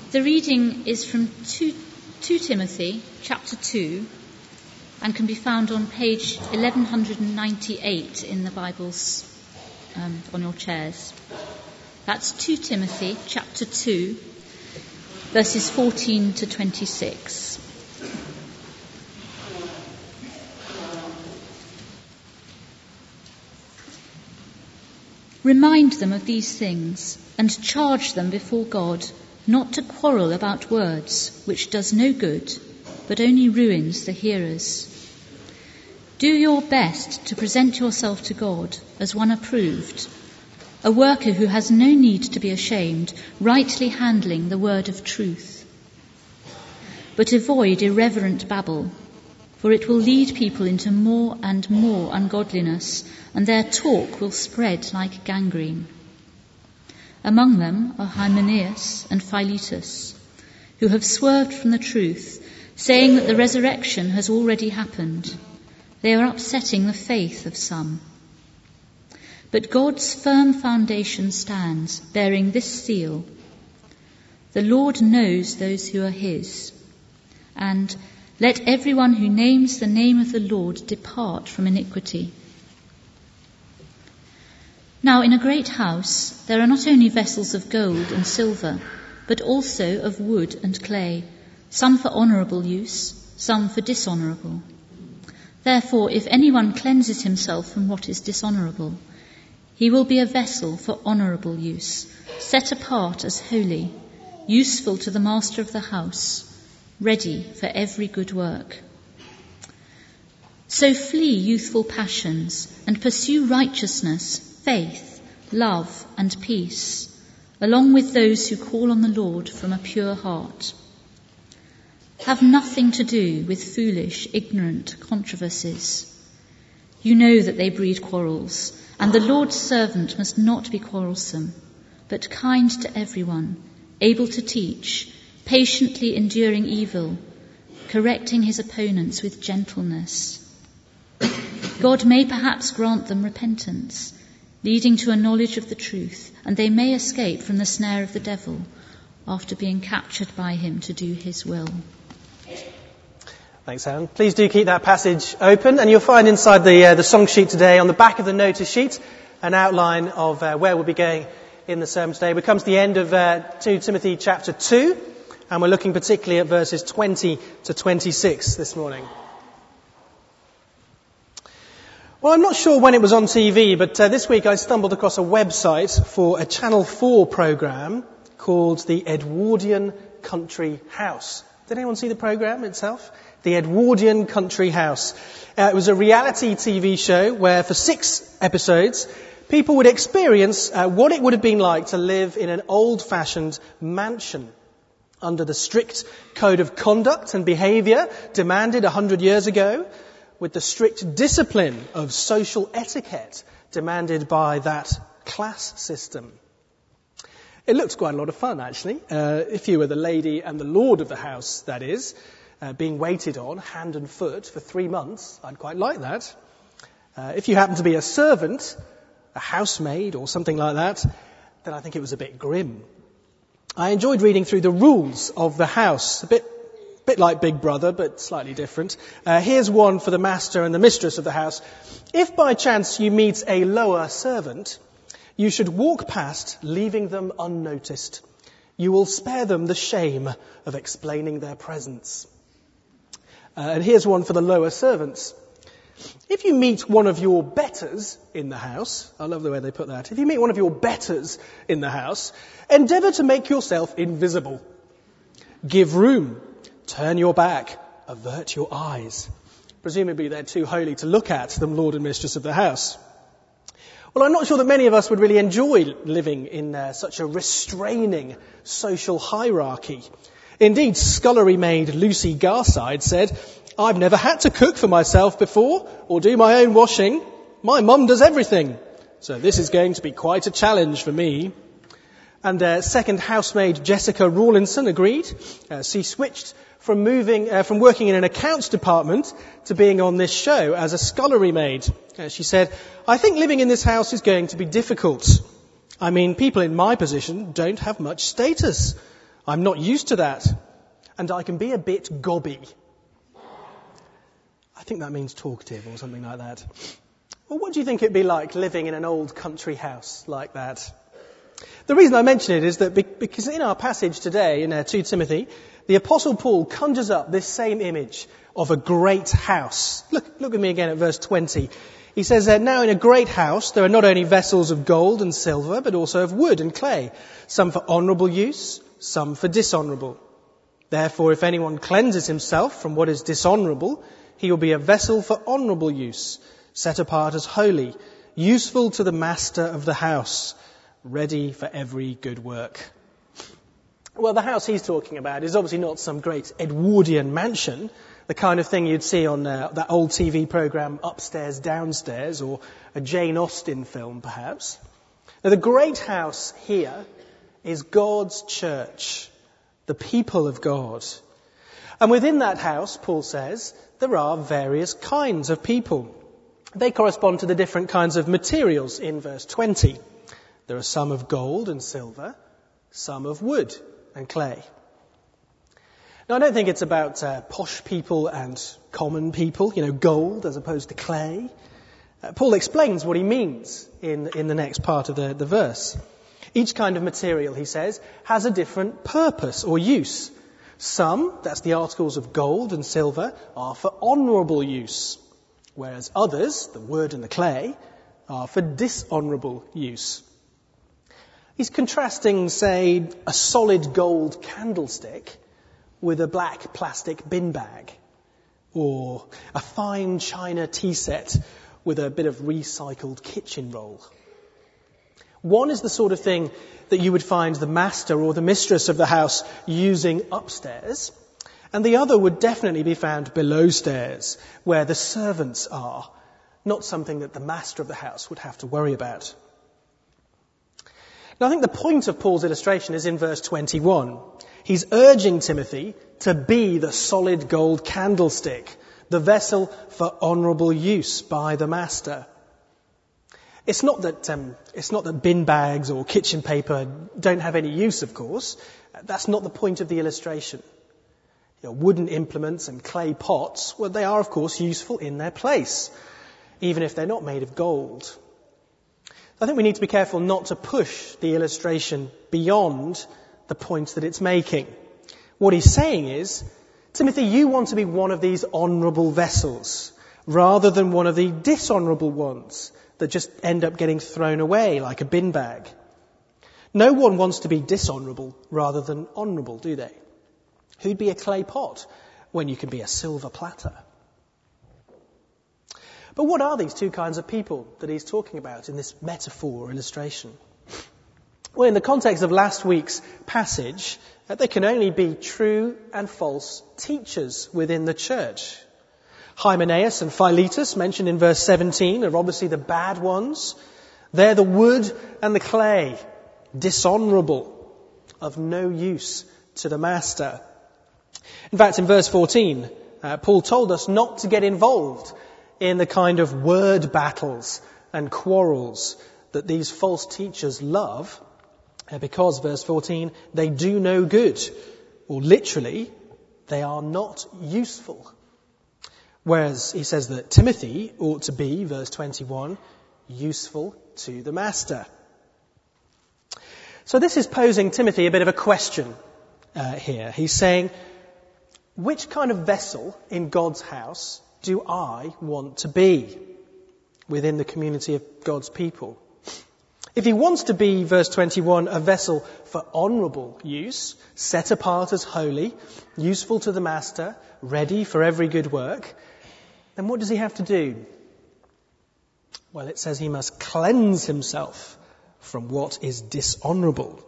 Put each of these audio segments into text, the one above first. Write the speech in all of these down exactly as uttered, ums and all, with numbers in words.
The reading is from two, two Timothy chapter two and can be found on page eleven ninety-eight in the Bibles um, on your chairs. That's two Timothy chapter two, verses fourteen to twenty-six. Remind them of these things and charge them before God not to quarrel about words, which does no good, but only ruins the hearers. Do your best to present yourself to God as one approved, a worker who has no need to be ashamed, rightly handling the word of truth. But avoid irreverent babble, for it will lead people into more and more ungodliness, and their talk will spread like gangrene. Among them are Hymenaeus and Philetus, who have swerved from the truth, saying that the resurrection has already happened. They are upsetting the faith of some. But God's firm foundation stands, bearing this seal: the Lord knows those who are his, and let everyone who names the name of the Lord depart from iniquity. Now in a great house there are not only vessels of gold and silver, but also of wood and clay, some for honourable use, some for dishonourable. Therefore, if anyone cleanses himself from what is dishonourable, he will be a vessel for honourable use, set apart as holy, useful to the master of the house, ready for every good work. So flee youthful passions and pursue righteousness, faith, love, and peace, along with those who call on the Lord from a pure heart. Have nothing to do with foolish, ignorant controversies. You know that they breed quarrels, and the Lord's servant must not be quarrelsome, but kind to everyone, able to teach, patiently enduring evil, correcting his opponents with gentleness. God may perhaps grant them repentance, leading to a knowledge of the truth, and they may escape from the snare of the devil after being captured by him to do his will. Thanks, Helen. Please do keep that passage open, and you'll find inside the uh, the song sheet today, on the back of the notice sheet, an outline of uh, where we'll be going in the sermon today. We come to the end of uh, two Timothy chapter two, and we're looking particularly at verses twenty to twenty-six this morning. Well, I'm not sure when it was on T V, but uh, this week I stumbled across a website for a Channel four programme called the Edwardian Country House. Did anyone see the programme itself? The Edwardian Country House. Uh, it was a reality T V show where for six episodes people would experience uh, what it would have been like to live in an old-fashioned mansion under the strict code of conduct and behaviour demanded a hundred years ago, with the strict discipline of social etiquette demanded by that class system. It looks quite a lot of fun, actually. Uh, if you were the lady and the lord of the house, that is, uh, being waited on hand and foot for three months, I'd quite like that. Uh, if you happen to be a servant, a housemaid or something like that, then I think it was a bit grim. I enjoyed reading through the rules of the house, a bit bit like Big Brother, but slightly different. Uh, here's one for the master and the mistress of the house. If by chance you meet a lower servant, you should walk past, leaving them unnoticed. You will spare them the shame of explaining their presence. Uh, and here's one for the lower servants. If you meet one of your betters in the house, I love the way they put that. If you meet one of your betters in the house, endeavour to make yourself invisible. Give room. Turn your back, avert your eyes. Presumably they're too holy to look at, the lord and mistress of the house. Well, I'm not sure that many of us would really enjoy living in uh, such a restraining social hierarchy. Indeed, scullery maid Lucy Garside said, "I've never had to cook for myself before or do my own washing. My mum does everything. So this is going to be quite a challenge for me." And uh, second housemaid Jessica Rawlinson agreed. Uh, she switched from moving, uh, from working in an accounts department to being on this show as a scullery maid. Uh, she said, "I think living in this house is going to be difficult. I mean, people in my position don't have much status. I'm not used to that, and I can be a bit gobby. I think that means talkative or something like that. Well, what do you think it'd be like living in an old country house like that? The reason I mention it is that because in our passage today, in Second Timothy, the Apostle Paul conjures up this same image of a great house. Look, look with me again at verse twenty. He says that now in a great house there are not only vessels of gold and silver, but also of wood and clay, some for honourable use, some for dishonourable. Therefore, if anyone cleanses himself from what is dishonourable, he will be a vessel for honourable use, set apart as holy, useful to the master of the house, ready for every good work. Well, the house he's talking about is obviously not some great Edwardian mansion, the kind of thing you'd see on uh, that old T V programme Upstairs, Downstairs, or a Jane Austen film, perhaps. Now, the great house here is God's church, the people of God. And within that house, Paul says, there are various kinds of people. They correspond to the different kinds of materials in verse twenty. There are some of gold and silver, some of wood and clay. Now, I don't think it's about uh, posh people and common people, you know, gold as opposed to clay. Uh, Paul explains what he means in, in the next part of the, the verse. Each kind of material, he says, has a different purpose or use. Some, that's the articles of gold and silver, are for honourable use, whereas others, the wood and the clay, are for dishonourable use. He's contrasting, say, a solid gold candlestick with a black plastic bin bag, or a fine china tea set with a bit of recycled kitchen roll. One is the sort of thing that you would find the master or the mistress of the house using upstairs, and the other would definitely be found below stairs, where the servants are, not something that the master of the house would have to worry about. Now, I think the point of Paul's illustration is in verse twenty-one. He's urging Timothy to be the solid gold candlestick, the vessel for honourable use by the master. It's not that um, it's not that bin bags or kitchen paper don't have any use, of course. That's not the point of the illustration. You know, wooden implements and clay pots, well, they are, of course, useful in their place, even if they're not made of gold. I think we need to be careful not to push the illustration beyond the point that it's making. What he's saying is, Timothy, you want to be one of these honourable vessels, rather than one of the dishonourable ones that just end up getting thrown away like a bin bag. No one wants to be dishonourable rather than honourable, do they? Who'd be a clay pot when you can be a silver platter? But what are these two kinds of people that he's talking about in this metaphor or illustration? Well, in the context of last week's passage, uh, there can only be true and false teachers within the church. Hymenaeus and Philetus, mentioned in verse seventeen, are obviously the bad ones. They're the wood and the clay, dishonourable, of no use to the master. In fact, in verse fourteen, uh, Paul told us not to get involved in the kind of word battles and quarrels that these false teachers love, because, verse fourteen, they do no good, or literally, they are not useful. Whereas he says that Timothy ought to be, verse twenty-one, useful to the master. So this is posing Timothy a bit of a question uh, here. He's saying, which kind of vessel in God's house do I want to be within the community of God's people? If he wants to be, verse twenty-one, a vessel for honourable use, set apart as holy, useful to the master, ready for every good work, then what does he have to do? Well, it says he must cleanse himself from what is dishonourable.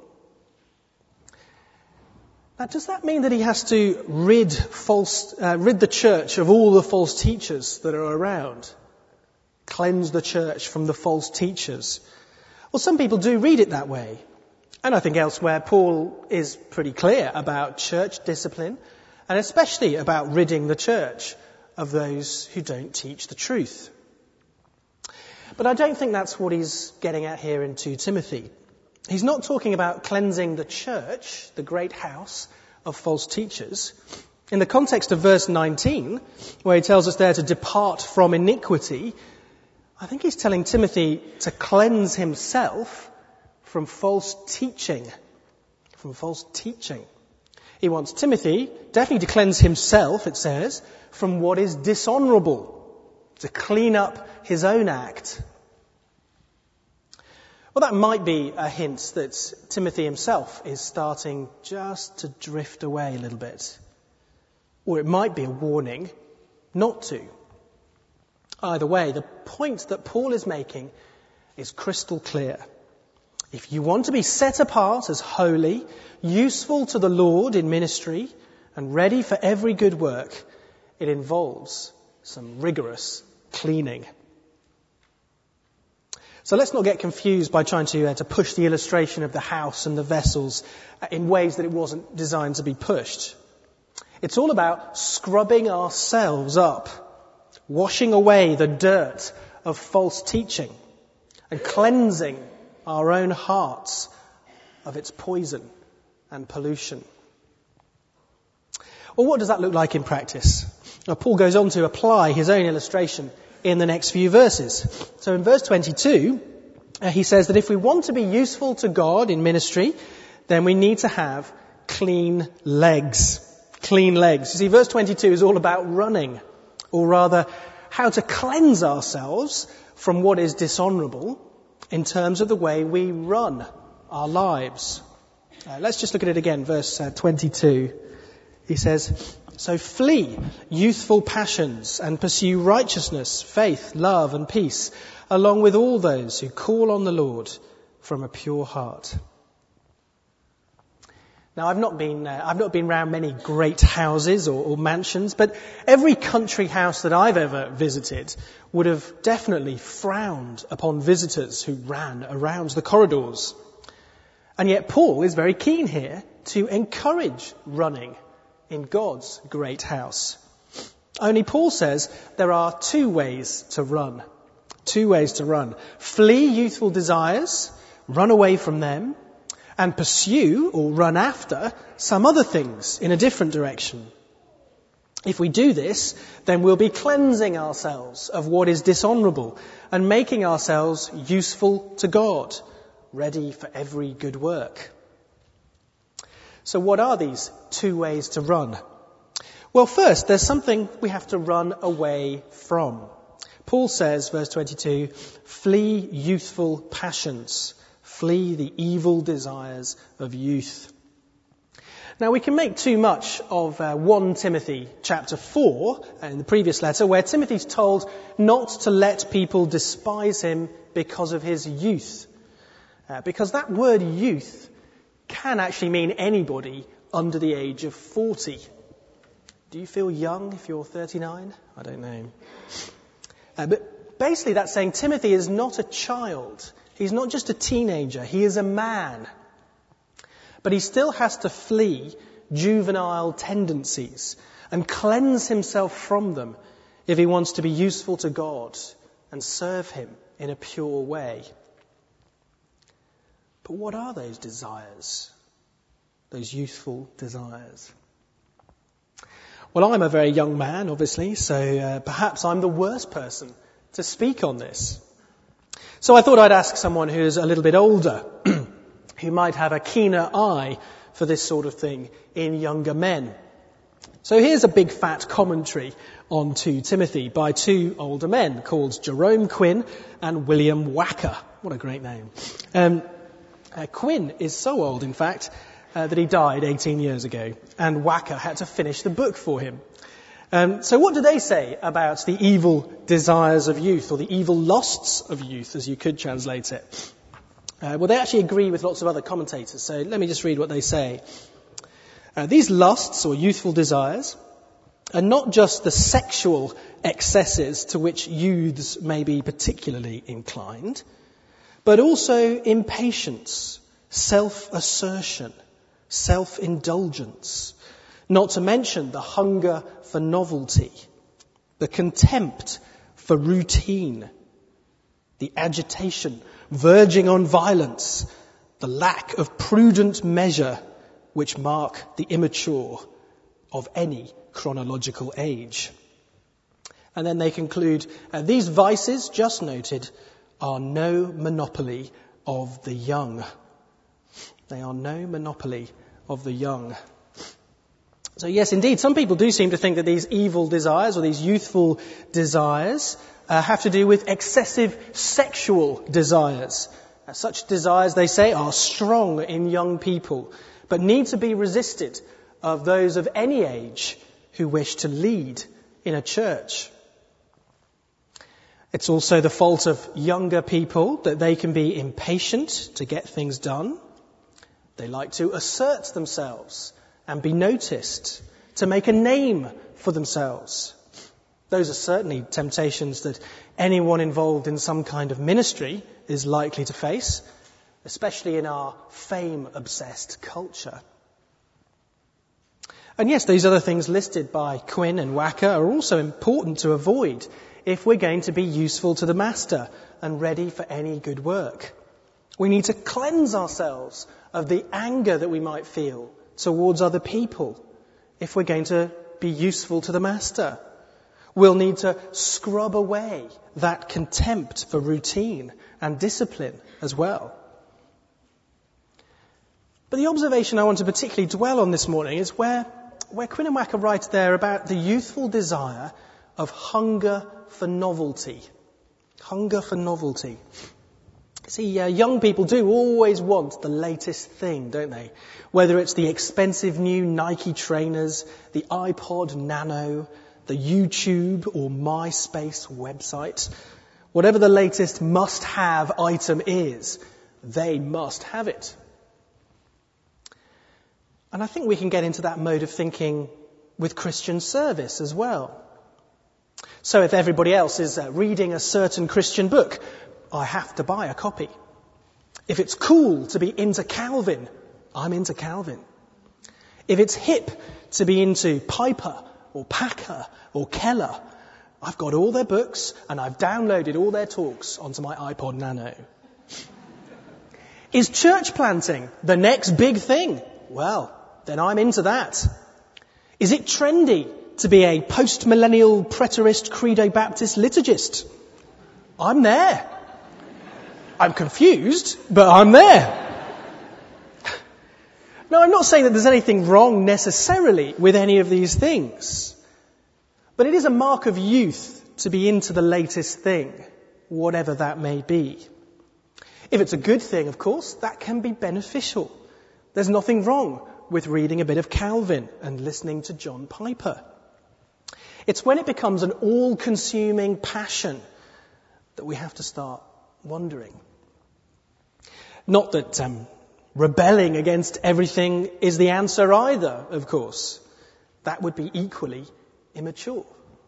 Now, does that mean that he has to rid false, uh, rid the church of all the false teachers that are around? Cleanse the church from the false teachers? Well, some people do read it that way. And I think elsewhere Paul is pretty clear about church discipline, and especially about ridding the church of those who don't teach the truth. But I don't think that's what he's getting at here in Second Timothy. he's not talking about cleansing the church, the great house, of false teachers. In the context of verse nineteen, where he tells us there to depart from iniquity, I think he's telling Timothy to cleanse himself from false teaching. From false teaching. He wants Timothy definitely to cleanse himself, it says, from what is dishonourable, to clean up his own act. Well, that might be a hint that Timothy himself is starting just to drift away a little bit. Or it might be a warning not to. Either way, the point that Paul is making is crystal clear. If you want to be set apart as holy, useful to the Lord in ministry, and ready for every good work, it involves some rigorous cleaning. So let's not get confused by trying to, uh, to push the illustration of the house and the vessels uh, in ways that it wasn't designed to be pushed. It's all about scrubbing ourselves up, washing away the dirt of false teaching, and cleansing our own hearts of its poison and pollution. Well, what does that look like in practice? Now, Paul goes on to apply his own illustration in the next few verses. So in verse twenty-two, uh, he says that if we want to be useful to God in ministry, then we need to have clean legs. Clean legs. You see, verse twenty-two is all about running, or rather, how to cleanse ourselves from what is dishonourable in terms of the way we run our lives. Uh, let's just look at it again, verse uh, twenty-two. He says, so flee youthful passions and pursue righteousness, faith, love and peace, along with all those who call on the Lord from a pure heart. Now, I've not been uh, I've not been around many great houses or, or mansions, but every country house that I've ever visited would have definitely frowned upon visitors who ran around the corridors. And yet Paul is very keen here to encourage running in God's great house. Only Paul says there are two ways to run. Two ways to run. Flee youthful desires, run away from them, and pursue or run after some other things in a different direction. If we do this, then we'll be cleansing ourselves of what is dishonourable and making ourselves useful to God, ready for every good work. So what are these two ways to run? Well, first, there's something we have to run away from. Paul says, verse twenty-two, flee youthful passions. Flee the evil desires of youth. Now, we can make too much of uh, First Timothy chapter four in the previous letter, where Timothy's told not to let people despise him because of his youth. Uh, because that word youth can actually mean anybody under the age of forty. Do you feel young if you're thirty-nine? I don't know. Uh, but basically that's saying Timothy is not a child. He's not just a teenager. He is a man. But he still has to flee juvenile tendencies and cleanse himself from them if he wants to be useful to God and serve him in a pure way. But what are those desires? Those youthful desires? Well, I'm a very young man, obviously, so uh, perhaps I'm the worst person to speak on this. So I thought I'd ask someone who's a little bit older, who might have a keener eye for this sort of thing in younger men. So here's a big fat commentary on Second Timothy by two older men called Jerome Quinn and William Wacker. What a great name. Um, uh, Quinn is so old, in fact, uh, that he died eighteen years ago, and Wacker had to finish the book for him. Um, so what do they say about the evil desires of youth, or the evil lusts of youth, as you could translate it? Uh, well, they actually agree with lots of other commentators, so let me just read what they say. Uh, these lusts, or youthful desires, are not just the sexual excesses to which youths may be particularly inclined, but also impatience, self-assertion, self-indulgence, not to mention the hunger for novelty, the contempt for routine, the agitation verging on violence, the lack of prudent measure which mark the immature of any chronological age. And then they conclude, uh, these vices just noted are no monopoly of the young. They are no monopoly of the young. So yes, indeed, some people do seem to think that these evil desires or these youthful desires uh, have to do with excessive sexual desires. Uh, such desires, they say, are strong in young people, but need to be resisted of those of any age who wish to lead in a church. It's also the fault of younger people that they can be impatient to get things done. They like to assert themselves and be noticed, to make a name for themselves. Those are certainly temptations that anyone involved in some kind of ministry is likely to face, especially in our fame-obsessed culture. And yes, these other things listed by Quinn and Wacker are also important to avoid if we're going to be useful to the Master and ready for any good work. We need to cleanse ourselves of the anger that we might feel towards other people if we're going to be useful to the Master. We'll need to scrub away that contempt for routine and discipline as well. But the observation I want to particularly dwell on this morning is where, where Quinn and Wacker write there about the youthful desire of hunger for novelty. Hunger for novelty. See, uh, young people do always want the latest thing, don't they? Whether it's the expensive new Nike trainers, the iPod Nano, the YouTube or MySpace website, whatever the latest must-have item is, they must have it. And I think we can get into that mode of thinking with Christian service as well. So if everybody else is uh, reading a certain Christian book, I have to buy a copy. If it's cool to be into Calvin, I'm into Calvin. If it's hip to be into Piper or Packer or Keller, I've got all their books and I've downloaded all their talks onto my iPod Nano. Is church planting the next big thing? Well, then I'm into that. Is it trendy to be a post-millennial preterist credo Baptist liturgist? I'm there. I'm confused, but I'm there. Now, I'm not saying that there's anything wrong necessarily with any of these things, but it is a mark of youth to be into the latest thing, whatever that may be. If it's a good thing, of course, that can be beneficial. There's nothing wrong with reading a bit of Calvin and listening to John Piper. It's when it becomes an all-consuming passion that we have to start wondering. Not that um, rebelling against everything is the answer either, of course. That would be equally immature.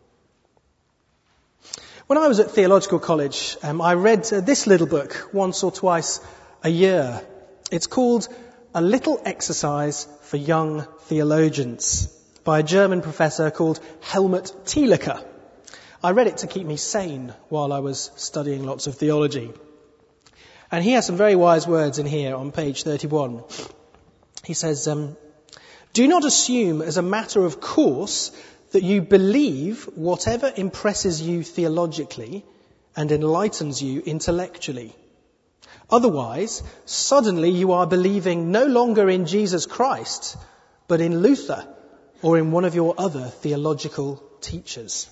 When I was at theological college, um, I read uh, this little book once or twice a year. It's called A Little Exercise for Young Theologians by a German professor called Helmut Thielicke. I read it to keep me sane while I was studying lots of theology. And he has some very wise words in here on page thirty-one. He says, um, do not assume as a matter of course that you believe whatever impresses you theologically and enlightens you intellectually. Otherwise, suddenly you are believing no longer in Jesus Christ, but in Luther or in one of your other theological teachers.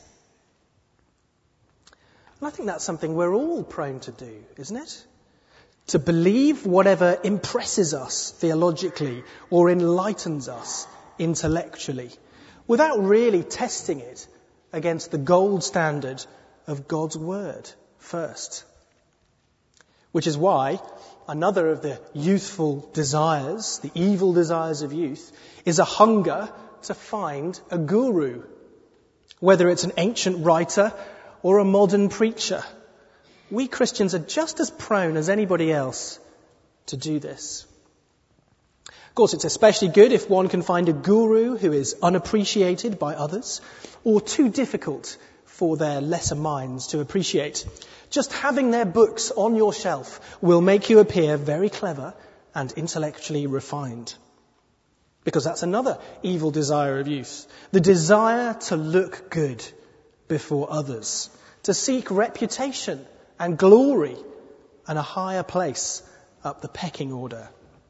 And I think that's something we're all prone to do, isn't it? To believe whatever impresses us theologically or enlightens us intellectually, without really testing it against the gold standard of God's Word first. Which is why another of the youthful desires, the evil desires of youth, is a hunger to find a guru, whether it's an ancient writer or a modern preacher. We Christians are just as prone as anybody else to do this. Of course, it's especially good if one can find a guru who is unappreciated by others or too difficult for their lesser minds to appreciate. Just having their books on your shelf will make you appear very clever and intellectually refined. Because that's another evil desire of youth. The desire to look good before others, to seek reputation and glory and a higher place up the pecking order.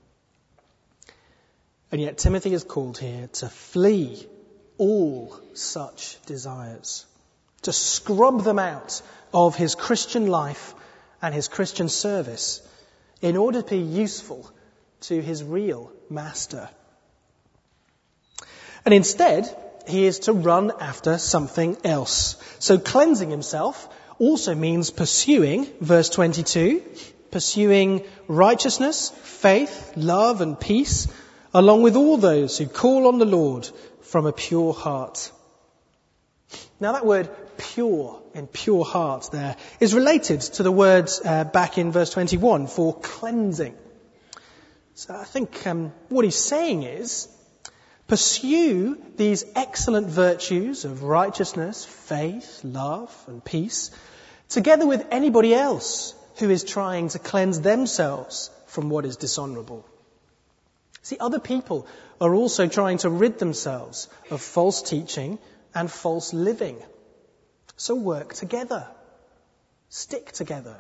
And yet Timothy is called here to flee all such desires, to scrub them out of his Christian life and his Christian service in order to be useful to his real master. And instead, he is to run after something else. So cleansing himself also means pursuing, verse twenty-two, pursuing righteousness, faith, love and peace, along with all those who call on the Lord from a pure heart. Now that word pure in pure heart there is related to the words uh, back in verse twenty-one for cleansing. So I think um, what he's saying is, pursue these excellent virtues of righteousness, faith, love and peace, together with anybody else who is trying to cleanse themselves from what is dishonourable. See, other people are also trying to rid themselves of false teaching and false living. So work together. Stick together.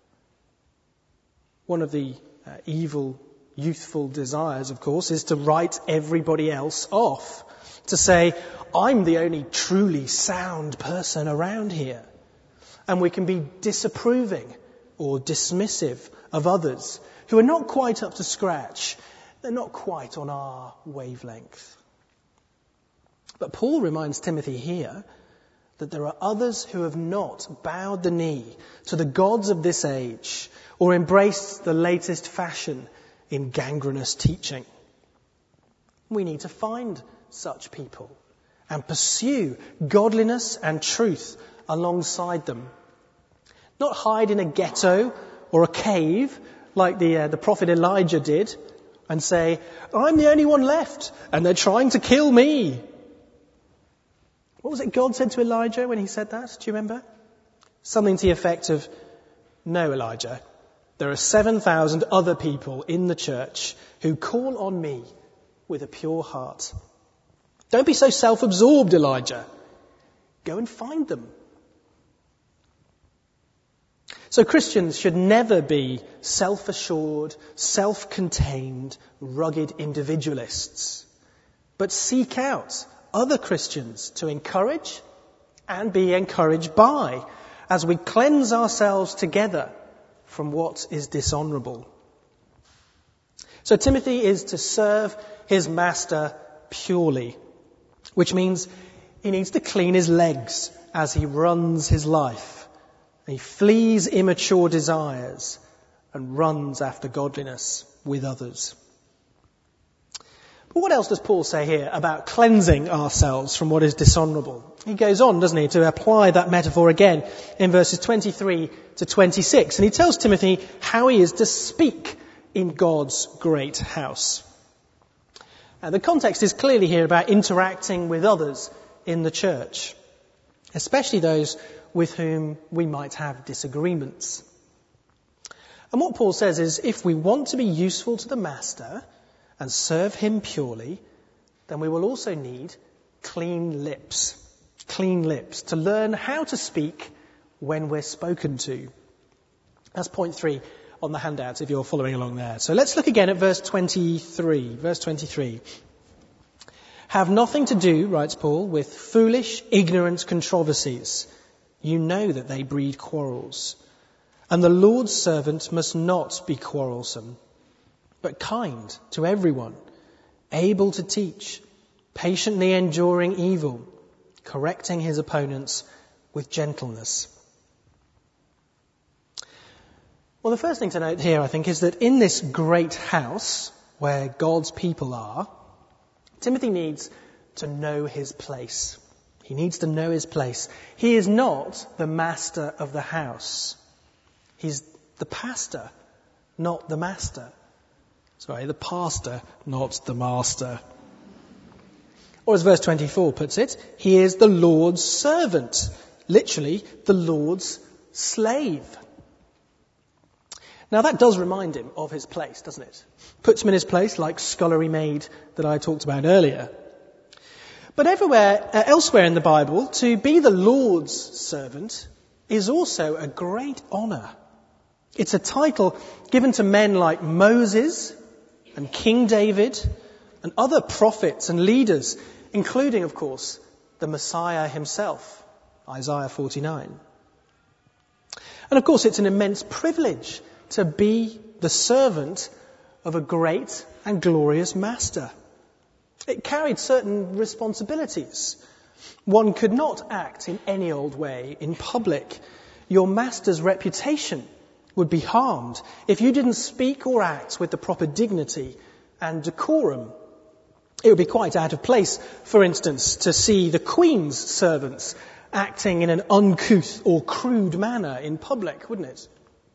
One of the uh, evil youthful desires, of course, is to write everybody else off. To say, I'm the only truly sound person around here. And we can be disapproving or dismissive of others who are not quite up to scratch. They're not quite on our wavelength. But Paul reminds Timothy here that there are others who have not bowed the knee to the gods of this age or embraced the latest fashion in gangrenous teaching. We need to find such people and pursue godliness and truth alongside them. Not hide in a ghetto or a cave like the, uh, the prophet Elijah did and say, I'm the only one left and they're trying to kill me. What was it God said to Elijah when he said that? Do you remember? Something to the effect of, no, Elijah, there are seven thousand other people in the church who call on me with a pure heart. Don't be so self-absorbed, Elijah. Go and find them. So Christians should never be self-assured, self-contained, rugged individualists, but seek out other Christians to encourage and be encouraged by as we cleanse ourselves together from what is dishonourable. So Timothy is to serve his master purely, which means he needs to clean his legs as he runs his life. He flees immature desires and runs after godliness with others. But what else does Paul say here about cleansing ourselves from what is dishonourable? He goes on, doesn't he, to apply that metaphor again in verses twenty-three to twenty-six. And he tells Timothy how he is to speak in God's great house. Now, the context is clearly here about interacting with others in the church, especially those with whom we might have disagreements. And what Paul says is, if we want to be useful to the master and serve him purely, then we will also need clean lips. Clean lips to learn how to speak when we're spoken to. That's point three on the handout if you're following along there. So let's look again at verse twenty-three. Verse twenty-three. Have nothing to do, writes Paul, with foolish, ignorant controversies. You know that they breed quarrels. And the Lord's servant must not be quarrelsome, but kind to everyone, able to teach, patiently enduring evil, correcting his opponents with gentleness. Well, the first thing to note here, I think, is that in this great house where God's people are, Timothy needs to know his place. He needs to know his place. He is not the master of the house. He's the pastor, not the master. Sorry, the pastor, not the master. Or as verse twenty-four puts it, he is the Lord's servant. Literally, the Lord's slave. Now that does remind him of his place, doesn't it? Puts him in his place like scullery maid that I talked about earlier. But everywhere, uh, elsewhere in the Bible, to be the Lord's servant is also a great honour. It's a title given to men like Moses and King David and other prophets and leaders, including, of course, the Messiah himself, Isaiah forty-nine. And of course, it's an immense privilege to be the servant of a great and glorious master. It carried certain responsibilities. One could not act in any old way in public. Your master's reputation would be harmed if you didn't speak or act with the proper dignity and decorum. It would be quite out of place, for instance, to see the Queen's servants acting in an uncouth or crude manner in public, wouldn't it?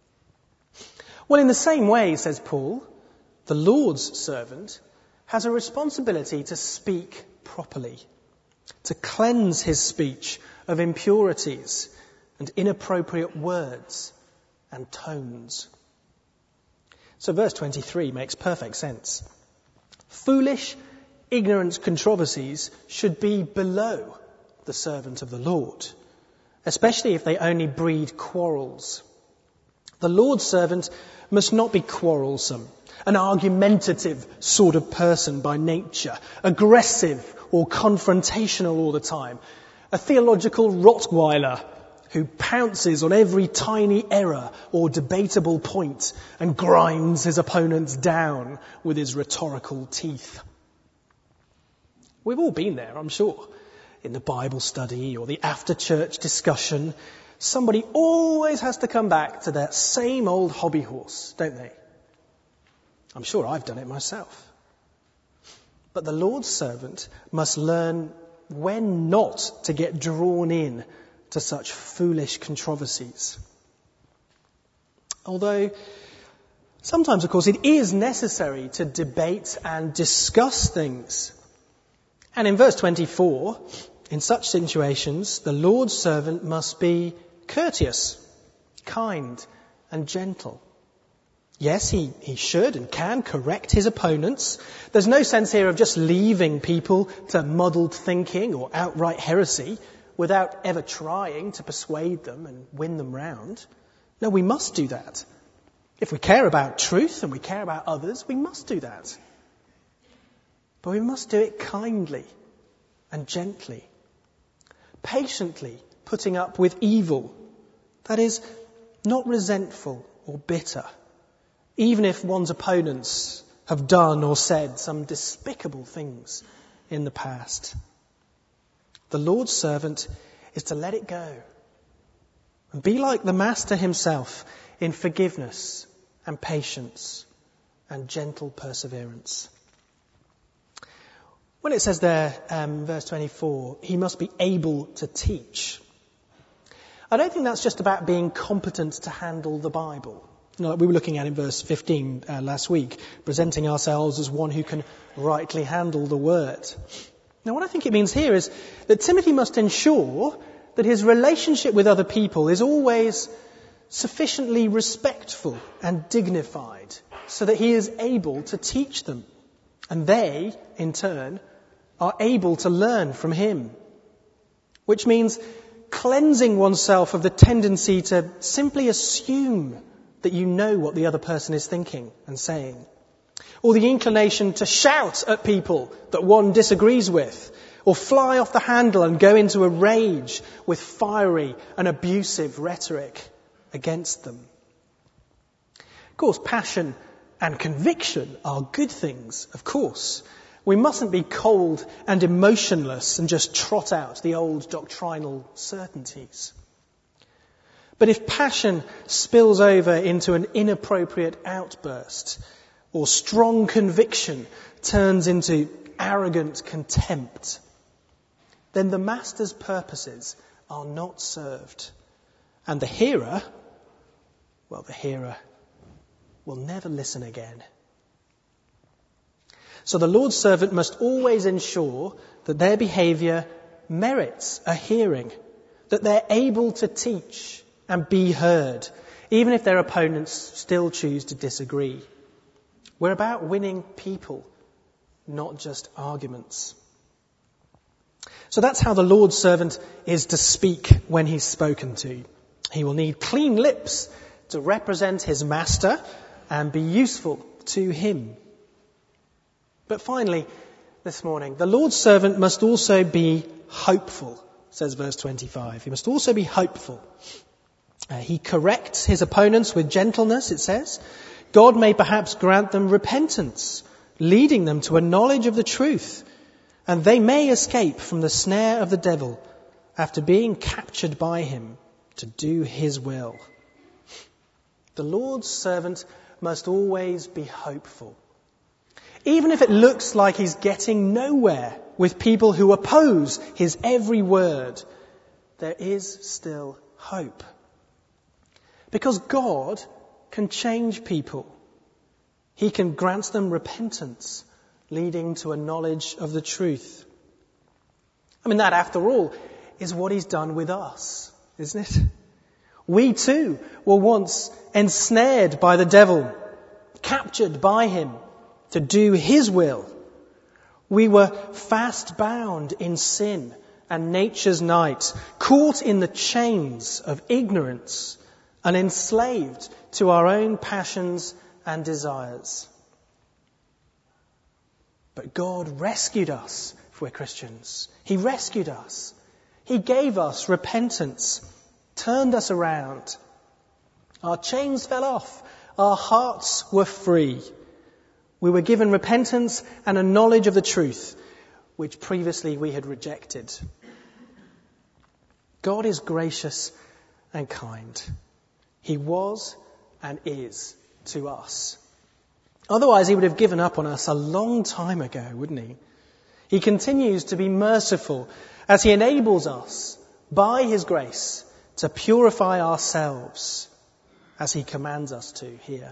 Well, in the same way, says Paul, the Lord's servant has a responsibility to speak properly, to cleanse his speech of impurities and inappropriate words and tones. So verse twenty-three makes perfect sense. Foolish, ignorant controversies should be below the servant of the Lord, especially if they only breed quarrels. The Lord's servant must not be quarrelsome, an argumentative sort of person by nature, aggressive or confrontational all the time, a theological Rottweiler who pounces on every tiny error or debatable point and grinds his opponents down with his rhetorical teeth. We've all been there, I'm sure. In the Bible study or the after-church discussion, somebody always has to come back to that same old hobby horse, don't they? I'm sure I've done it myself. But the Lord's servant must learn when not to get drawn in to such foolish controversies. Although sometimes, of course, it is necessary to debate and discuss things. And in verse twenty-four, in such situations, the Lord's servant must be courteous, kind, and gentle. Yes, he, he should and can correct his opponents. There's no sense here of just leaving people to muddled thinking or outright heresy without ever trying to persuade them and win them round. No, we must do that. If we care about truth and we care about others, we must do that. But we must do it kindly and gently, patiently putting up with evil. That is, not resentful or bitter, even if one's opponents have done or said some despicable things in the past. The Lord's servant is to let it go and be like the Master himself in forgiveness and patience and gentle perseverance. When it says there, um, verse twenty-four, he must be able to teach, I don't think that's just about being competent to handle the Bible. You know, like we were looking at in verse fifteen uh, last week, presenting ourselves as one who can rightly handle the word. Now, what I think it means here is that Timothy must ensure that his relationship with other people is always sufficiently respectful and dignified so that he is able to teach them. And they, in turn, are able to learn from him. Which means cleansing oneself of the tendency to simply assume that you know what the other person is thinking and saying. Or the inclination to shout at people that one disagrees with. Or fly off the handle and go into a rage with fiery and abusive rhetoric against them. Of course, passion and conviction are good things, of course. We mustn't be cold and emotionless and just trot out the old doctrinal certainties. But if passion spills over into an inappropriate outburst, or strong conviction turns into arrogant contempt, then the Master's purposes are not served. And the hearer, well, the hearer will never listen again. So the Lord's servant must always ensure that their behaviour merits a hearing, that they're able to teach and be heard, even if their opponents still choose to disagree. We're about winning people, not just arguments. So that's how the Lord's servant is to speak when he's spoken to. He will need clean lips to represent his master and be useful to him. But finally, this morning, the Lord's servant must also be hopeful, says verse twenty-five. He must also be hopeful. Uh, he corrects his opponents with gentleness, it says. God may perhaps grant them repentance, leading them to a knowledge of the truth, and they may escape from the snare of the devil after being captured by him to do his will. The Lord's servant must always be hopeful. Even if it looks like he's getting nowhere with people who oppose his every word, there is still hope. Because God can change people. He can grant them repentance, leading to a knowledge of the truth. I mean, that, after all, is what he's done with us, isn't it? We too were once ensnared by the devil, captured by him to do his will. We were fast bound in sin and nature's night, caught in the chains of ignorance and enslaved to our own passions and desires. But God rescued us, if we're Christians. He rescued us. He gave us repentance, turned us around. Our chains fell off. Our hearts were free. We were given repentance and a knowledge of the truth, which previously we had rejected. God is gracious and kind. He was and is to us. Otherwise, he would have given up on us a long time ago, wouldn't he? He continues to be merciful as he enables us, by his grace, to purify ourselves, as he commands us to here.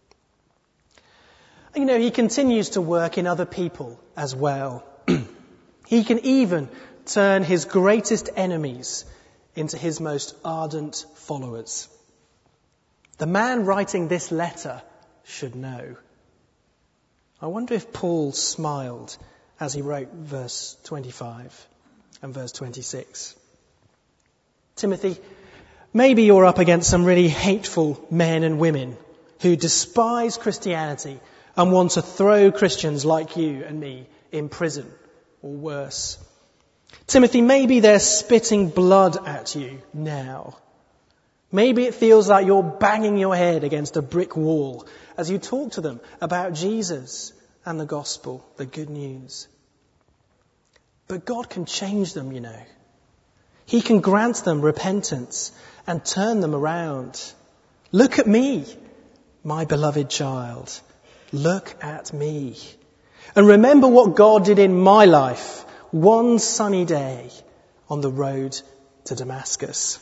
You know, he continues to work in other people as well. He can even turn his greatest enemies into his most ardent followers. The man writing this letter should know. I wonder if Paul smiled as he wrote verse twenty-five and verse twenty-six. Timothy, maybe you're up against some really hateful men and women who despise Christianity and want to throw Christians like you and me in prison or worse. Timothy, maybe they're spitting blood at you now. Maybe it feels like you're banging your head against a brick wall as you talk to them about Jesus and the gospel, the good news. But God can change them, you know. He can grant them repentance and turn them around. Look at me, my beloved child. Look at me. And remember what God did in my life one sunny day on the road to Damascus.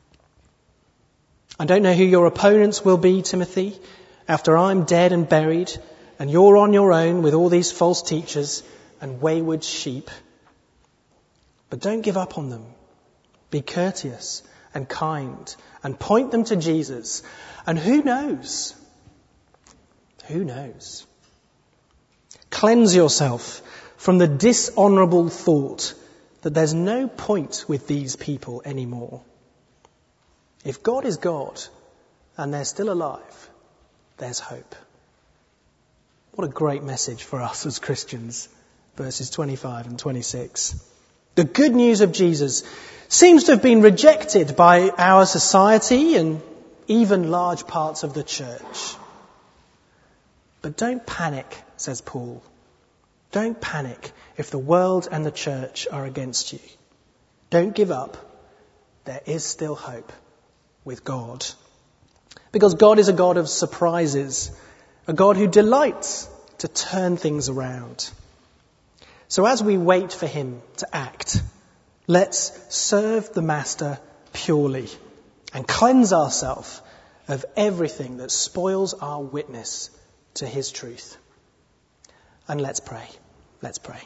I don't know who your opponents will be, Timothy, after I'm dead and buried and you're on your own with all these false teachers and wayward sheep. But don't give up on them. Be courteous and kind and point them to Jesus. And who knows? Who knows? Cleanse yourself from the dishonourable thought that there's no point with these people anymore. If God is God and they're still alive, there's hope. What a great message for us as Christians, verses twenty-five and twenty-six. The good news of Jesus seems to have been rejected by our society and even large parts of the church. But don't panic, says Paul. Don't panic if the world and the church are against you. Don't give up. There is still hope with God. Because God is a God of surprises, a God who delights to turn things around. So as we wait for him to act, let's serve the Master purely and cleanse ourselves of everything that spoils our witness to his truth. And let's pray. Let's pray.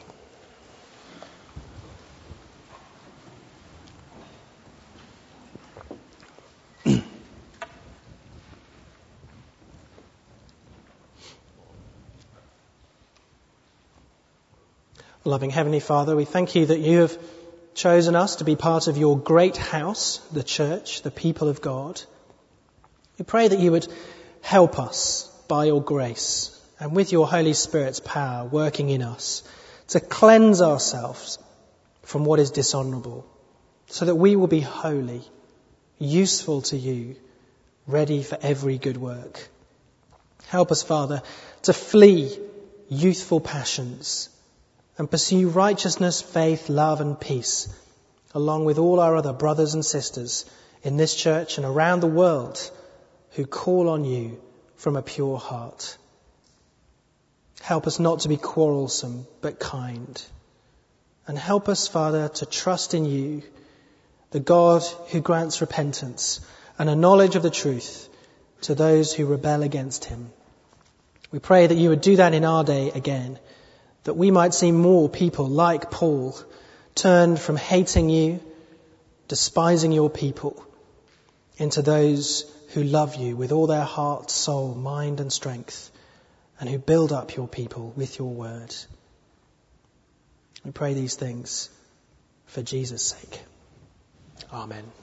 Loving Heavenly Father, we thank you that you have chosen us to be part of your great house, the church, the people of God. We pray that you would help us by your grace and with your Holy Spirit's power working in us to cleanse ourselves from what is dishonourable, so that we will be holy, useful to you, ready for every good work. Help us, Father, to flee youthful passions and pursue righteousness, faith, love and peace, along with all our other brothers and sisters in this church and around the world who call on you from a pure heart. Help us not to be quarrelsome, but kind. And help us, Father, to trust in you, the God who grants repentance and a knowledge of the truth to those who rebel against him. We pray that you would do that in our day again, that we might see more people like Paul turned from hating you, despising your people, into those who love you with all their heart, soul, mind and strength, and who build up your people with your word. We pray these things for Jesus' sake. Amen.